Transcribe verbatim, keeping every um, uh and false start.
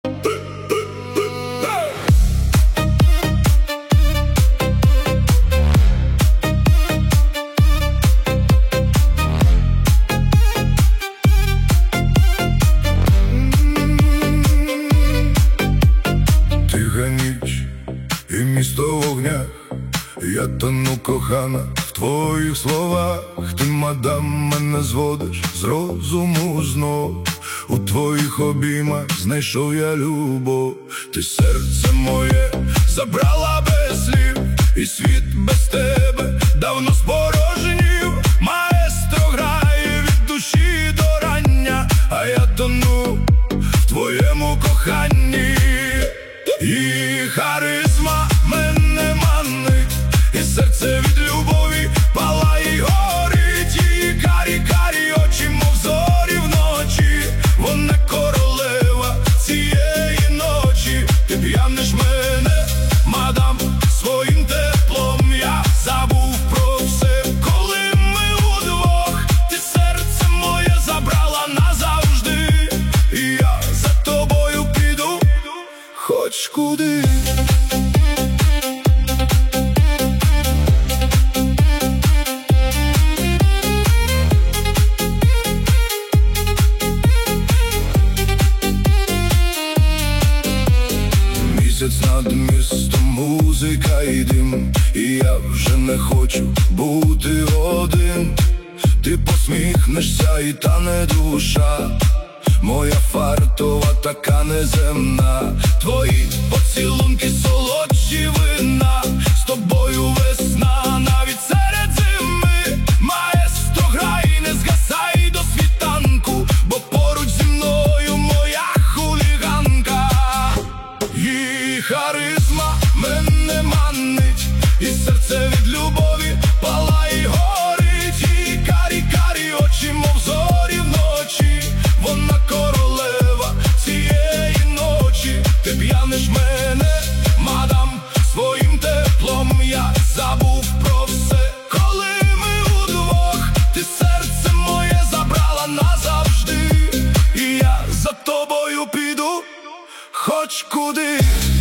І місто в вогнях, я тону, кохана, в твоїх словах. Ти, мадам, мене зводиш з розуму знов. У твоїх обіймах знайшов я любов. Ти серце моє забрала без слів, і світ без тебе давно спорожнів. Маестро грає від душі до рання, а я тону в твоєму коханні. І харизма мене манить, і серце від любові палає й горить. Її карі-карі очі, мов зорі вночі, вона королева цієї ночі. Ти п'яниш мене, мадам, своїм теплом. Я забув про все, коли ми удвох. Ти серце моє забрала назавжди, і я за тобою піду хоч куди. Місяць над містом, музика і дим, і я вже не хочу бути один. Ти посміхнешся і тане душа, моя фартова така неземна. Твої поцілунки солодші вина, з тобою весна навіть серед зими. Маестро грай, не згасай до світанку, бо поруч зі мною моя хуліганка. Її харизма мене манить, і серце від любові палає й горить. Її карі-карі очі, мов зорі вночі, вона королева цієї ночі. Ти п'яниш мене, мадам, своїм теплом. Я забув про все, коли ми удвох. Ти серце моє забрала назавжди, і я за тобою піду хоч куди.